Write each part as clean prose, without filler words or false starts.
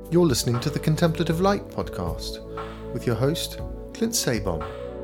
You're listening to the Contemplative Light podcast with your host, Clint Sabom.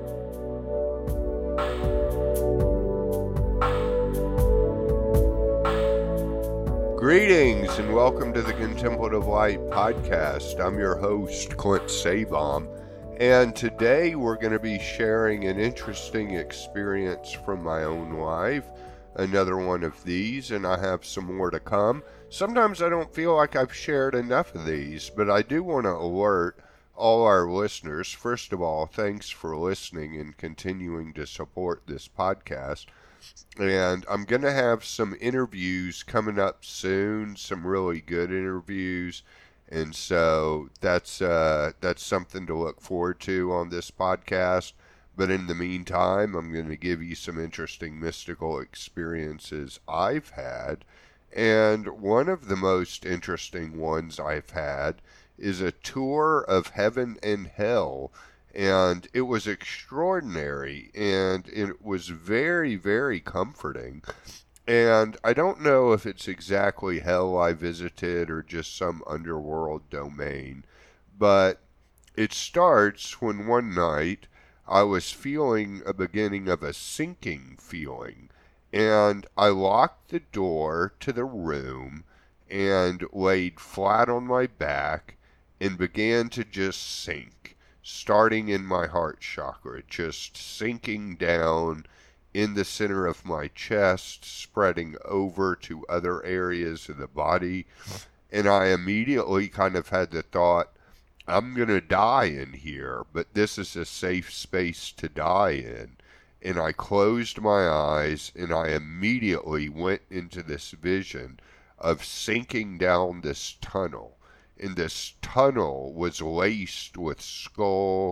Greetings and welcome to the Contemplative Light podcast. I'm your host, Clint Sabom, and today we're going to be sharing an interesting experience from my own life. Another one of these, and I have some more to come. Sometimes I don't feel like I've shared enough of these, but I do want to alert all our listeners. First of all, thanks for listening and continuing to support this podcast. And I'm going to have some interviews coming up soon, some really good interviews. And so that's something to look forward to on this podcast. But in the meantime, I'm going to give you some interesting mystical experiences I've had. And one of the most interesting ones I've had is a tour of heaven and hell. And it was extraordinary, and it was very, very comforting. And I don't know if it's exactly hell I visited or just some underworld domain, but it starts when one night I was feeling a beginning of a sinking feeling, and I locked the door to the room and laid flat on my back and began to just sink, starting in my heart chakra, just sinking down in the center of my chest, spreading over to other areas of the body. And I immediately kind of had the thought, I'm going to die in here, but this is a safe space to die in. And I closed my eyes, and I immediately went into this vision of sinking down this tunnel. And this tunnel was laced with skulls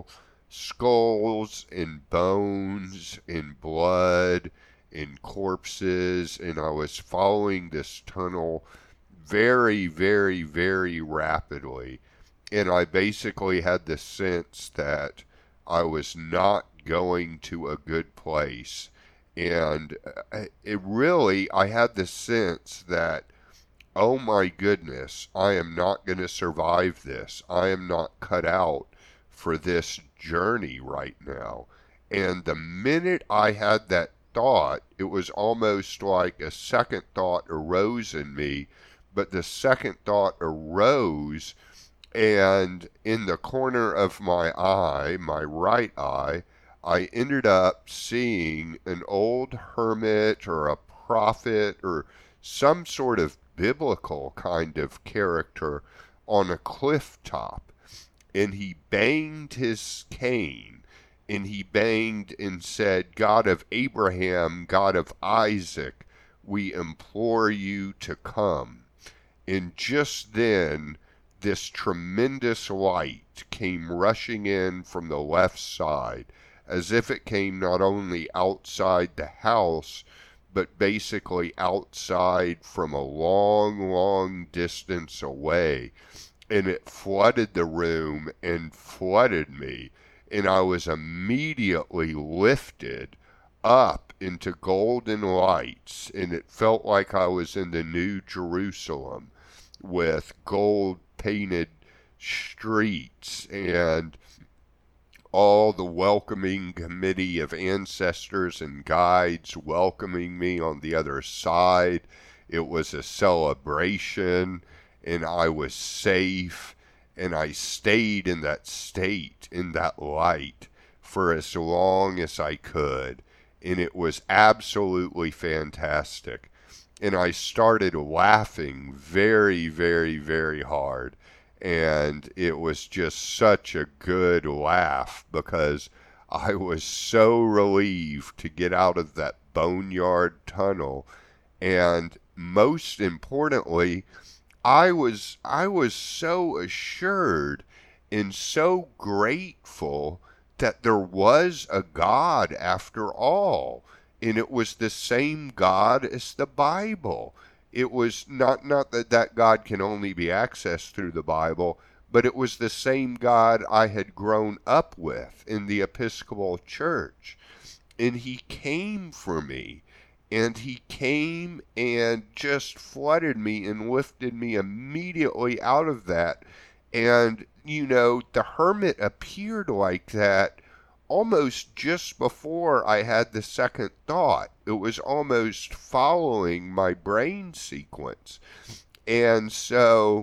and bones and blood and corpses. And I was following this tunnel very, very, very rapidly. And I basically had the sense that I was not going to a good place. And I had the sense that, oh my goodness, I am not going to survive this. I am not cut out for this journey right now. And the minute I had that thought, it was almost like a second thought arose in me. But the second thought arose, and in the corner of my eye, my right eye, I ended up seeing an old hermit or a prophet or some sort of biblical kind of character on a cliff top. And he banged his cane, and he banged and said, God of Abraham, God of Isaac, we implore you to come. And just then, this tremendous light came rushing in from the left side, as if it came not only outside the house, but basically outside from a long, long distance away. And it flooded the room and flooded me. And I was immediately lifted up into golden lights. And it felt like I was in the New Jerusalem with gold painted streets and all the welcoming committee of ancestors and guides welcoming me on the other side. It was a celebration, and I was safe, and I stayed in that state, in that light, for as long as I could, and it was absolutely fantastic. And I started laughing very, very, very hard. And it was just such a good laugh because I was so relieved to get out of that boneyard tunnel. And most importantly, I was so assured and so grateful that there was a God after all. And it was the same God as the Bible. It was not that God can only be accessed through the Bible, but it was the same God I had grown up with in the Episcopal Church. And he came for me. And he came and just flooded me and lifted me immediately out of that And, the hermit appeared like that almost just before I had the second thought. It was almost following my brain sequence. And so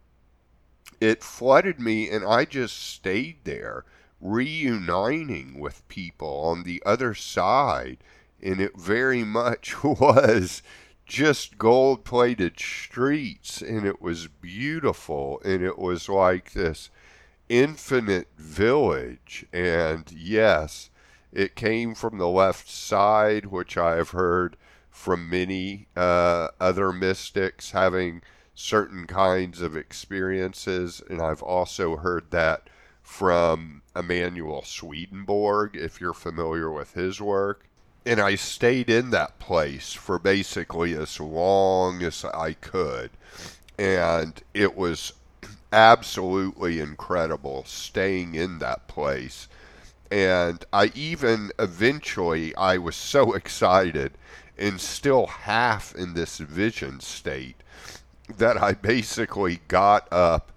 it flooded me, and I just stayed there, reuniting with people on the other side. And it very much was just gold plated streets, and it was beautiful, and it was like this infinite village. And yes, it came from the left side, which I have heard from many other mystics having certain kinds of experiences. And I've also heard that from Emanuel Swedenborg, if you're familiar with his work. And I stayed in that place for basically as long as I could. And it was absolutely incredible staying in that place. And I even eventually, I was so excited and still half in this vision state that I basically got up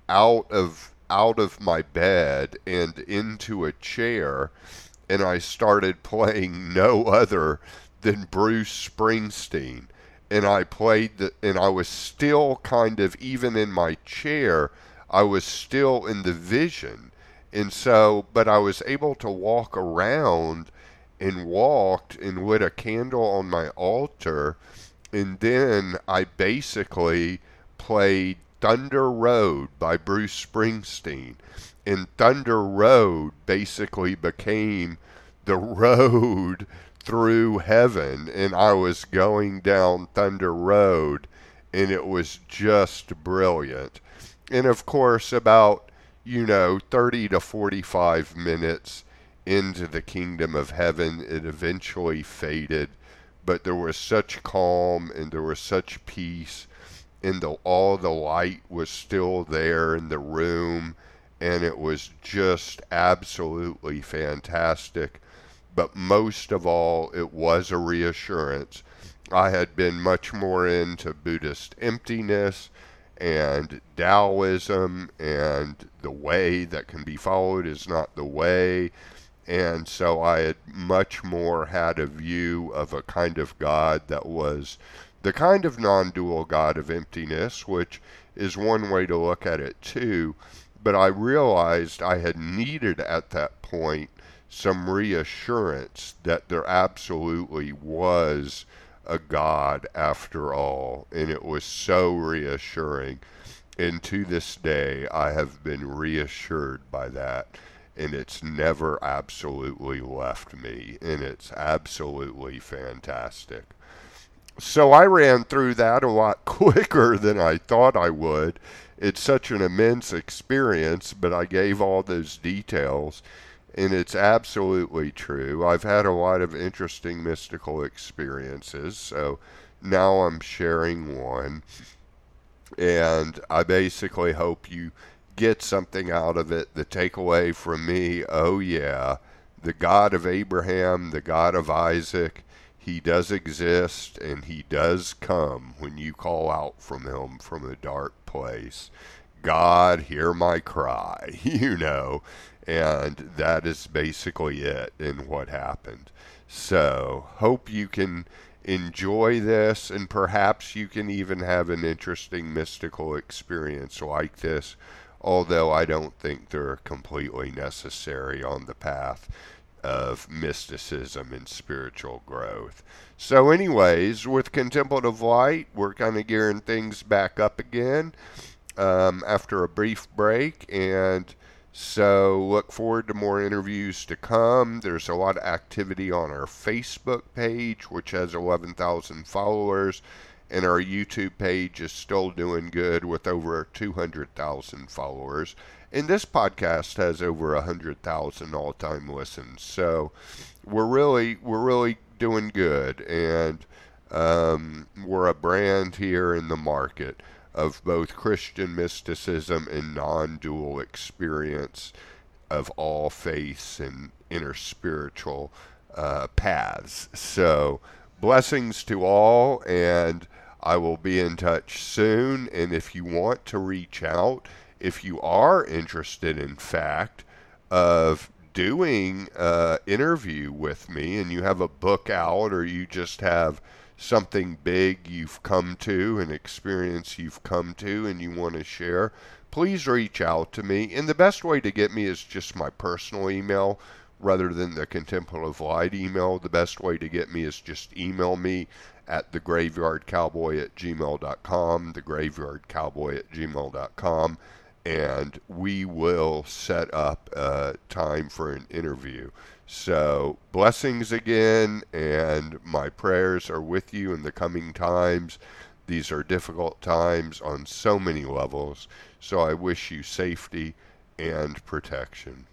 out of my bed and into a chair, and I started playing no other than Bruce Springsteen. And I was still kind of, even in my chair, I was still in the vision. And so, but I was able to walk around and walked and lit a candle on my altar. And then I basically played Thunder Road by Bruce Springsteen. And Thunder Road basically became the road through heaven, and I was going down Thunder Road, and it was just brilliant. And of course, about 30 to 45 minutes into the kingdom of heaven, it eventually faded, but there was such calm and there was such peace, and all the light was still there in the room, and it was just absolutely fantastic. But most of all, it was a reassurance. I had been much more into Buddhist emptiness and Taoism, and the way that can be followed is not the way. And so I had much more had a view of a kind of God that was the kind of non-dual God of emptiness, which is one way to look at it too. But I realized I had needed at that point some reassurance that there absolutely was a God after all, and it was so reassuring. And to this day, I have been reassured by that, and it's never absolutely left me, and it's absolutely fantastic. So I ran through that a lot quicker than I thought I would. It's such an immense experience, but I gave all those details, and it's absolutely true. I've had a lot of interesting mystical experiences, so now I'm sharing one. And I basically hope you get something out of it. The takeaway from me, oh yeah, the God of Abraham, the God of Isaac, he does exist, and he does come when you call out from him from a dark place. God, hear my cry, and that is basically it in what happened. So, hope you can enjoy this, and perhaps you can even have an interesting mystical experience like this, although I don't think they're completely necessary on the path of mysticism and spiritual growth. So anyways, with Contemplative Light, we're kind of gearing things back up again after a brief break, and so look forward to more interviews to come. There's a lot of activity on our Facebook page, which has 11,000 followers, and our YouTube page is still doing good with over 200,000 followers. And this podcast has over 100,000 all-time listens. So we're really doing good, and we're a brand here in the market of both Christian mysticism and non-dual experience of all faiths and inner spiritual paths. So blessings to all, and I will be in touch soon. And if you want to reach out if you are interested, in fact, of doing an interview with me, and you have a book out, or you just have something big you've come to, an experience you've come to, and you want to share, please reach out to me. And the best way to get me is just my personal email rather than the Contemplative Light email. The best way to get me is just email me at thegraveyardcowboy@gmail.com, thegraveyardcowboy@gmail.com, and we will set up a time for an interview. So, blessings again, and my prayers are with you in the coming times. These are difficult times on so many levels, so I wish you safety and protection.